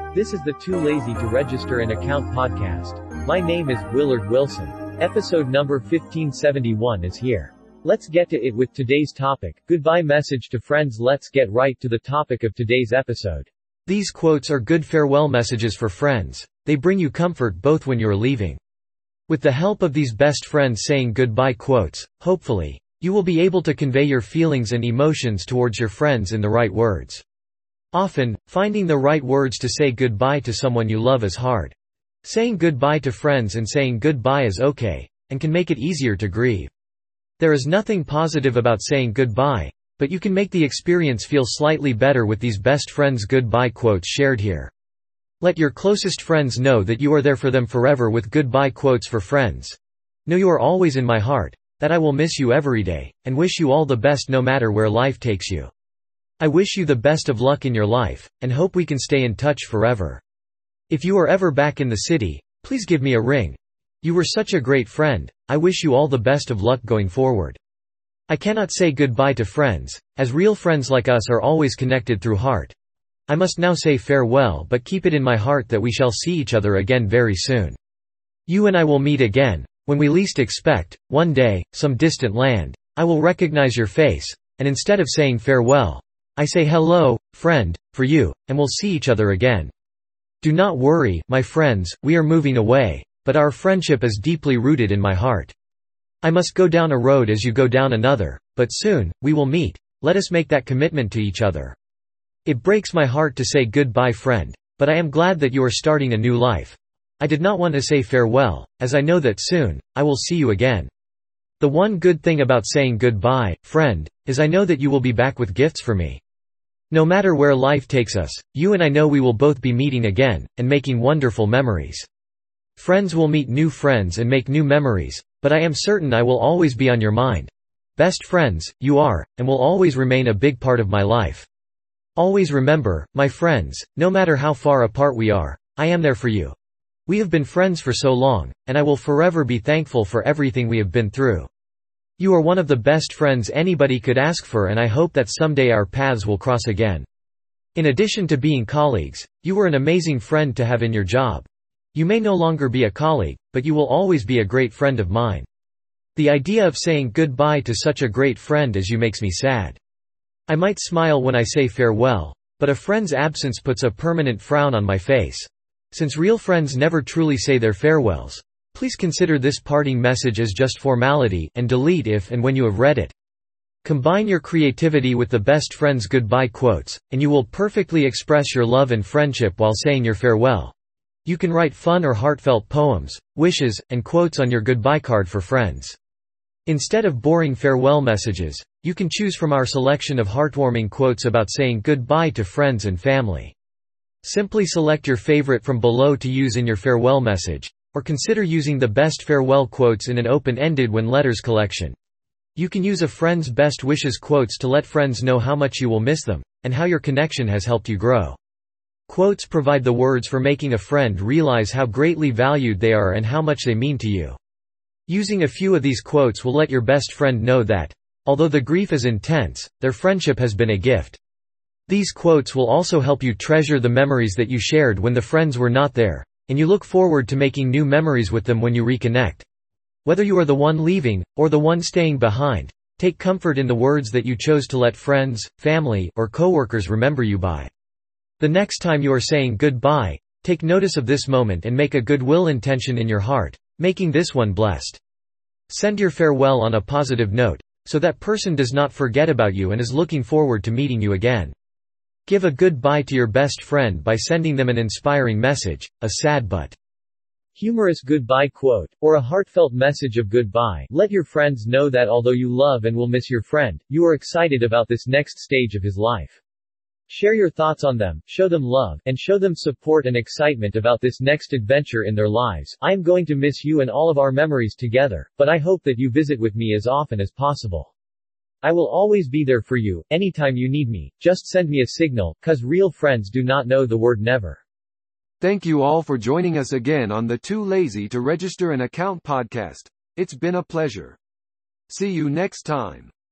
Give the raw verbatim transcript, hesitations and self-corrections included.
This is the Too Lazy to Register an Account podcast. My name is Willard Wilson. Episode number fifteen seventy-one is here. Let's get to it with today's topic, goodbye message to friends. Let's get right to the topic of today's episode. These quotes are good farewell messages for friends. They bring you comfort both when you're leaving. With the help of these best friends saying goodbye quotes, hopefully, you will be able to convey your feelings and emotions towards your friends in the right words. Often, finding the right words to say goodbye to someone you love is hard. Saying goodbye to friends and saying goodbye is okay, and can make it easier to grieve. There is nothing positive about saying goodbye, but you can make the experience feel slightly better with these best friends goodbye quotes shared here. Let your closest friends know that you are there for them forever with goodbye quotes for friends. Know you are always in my heart, that I will miss you every day, and wish you all the best no matter where life takes you. I wish you the best of luck in your life, and hope we can stay in touch forever. If you are ever back in the city, please give me a ring. You were such a great friend, I wish you all the best of luck going forward. I cannot say goodbye to friends, as real friends like us are always connected through heart. I must now say farewell, but keep it in my heart that we shall see each other again very soon. You and I will meet again, when we least expect, one day, some distant land. I will recognize your face, and instead of saying farewell, I say hello, friend, for you, and we'll see each other again. Do not worry, my friends, we are moving away, but our friendship is deeply rooted in my heart. I must go down a road as you go down another, but soon, we will meet. Let us make that commitment to each other. It breaks my heart to say goodbye, friend, but I am glad that you are starting a new life. I did not want to say farewell, as I know that soon, I will see you again. The one good thing about saying goodbye, friend, is I know that you will be back with gifts for me. No matter where life takes us, you and I know we will both be meeting again, and making wonderful memories. Friends will meet new friends and make new memories, but I am certain I will always be on your mind. Best friends, you are, and will always remain a big part of my life. Always remember, my friends, no matter how far apart we are, I am there for you. We have been friends for so long, and I will forever be thankful for everything we have been through. You are one of the best friends anybody could ask for, and I hope that someday our paths will cross again. In addition to being colleagues, you were an amazing friend to have in your job. You may no longer be a colleague, but you will always be a great friend of mine. The idea of saying goodbye to such a great friend as you makes me sad. I might smile when I say farewell, but a friend's absence puts a permanent frown on my face. Since real friends never truly say their farewells, please consider this parting message as just formality, and delete if and when you have read it. Combine your creativity with the best friends goodbye quotes, and you will perfectly express your love and friendship while saying your farewell. You can write fun or heartfelt poems, wishes, and quotes on your goodbye card for friends. Instead of boring farewell messages, you can choose from our selection of heartwarming quotes about saying goodbye to friends and family. Simply select your favorite from below to use in your farewell message, or consider using the best farewell quotes in an open-ended when letters collection. You can use a friend's best wishes quotes to let friends know how much you will miss them, and how your connection has helped you grow. Quotes provide the words for making a friend realize how greatly valued they are and how much they mean to you. Using a few of these quotes will let your best friend know that, although the grief is intense, their friendship has been a gift. These quotes will also help you treasure the memories that you shared when the friends were not there, and you look forward to making new memories with them when you reconnect. Whether you are the one leaving, or the one staying behind, take comfort in the words that you chose to let friends, family, or coworkers remember you by. The next time you are saying goodbye, take notice of this moment and make a goodwill intention in your heart, making this one blessed. Send your farewell on a positive note, so that person does not forget about you and is looking forward to meeting you again. Give a goodbye to your best friend by sending them an inspiring message, a sad but humorous goodbye quote, or a heartfelt message of goodbye. Let your friends know that although you love and will miss your friend, you are excited about this next stage of his life. Share your thoughts on them, show them love, and show them support and excitement about this next adventure in their lives. I am going to miss you and all of our memories together, but I hope that you visit with me as often as possible. I will always be there for you, anytime you need me. Just send me a signal, cause real friends do not know the word never. Thank you all for joining us again on the Too Lazy to Register an Account podcast. It's been a pleasure. See you next time.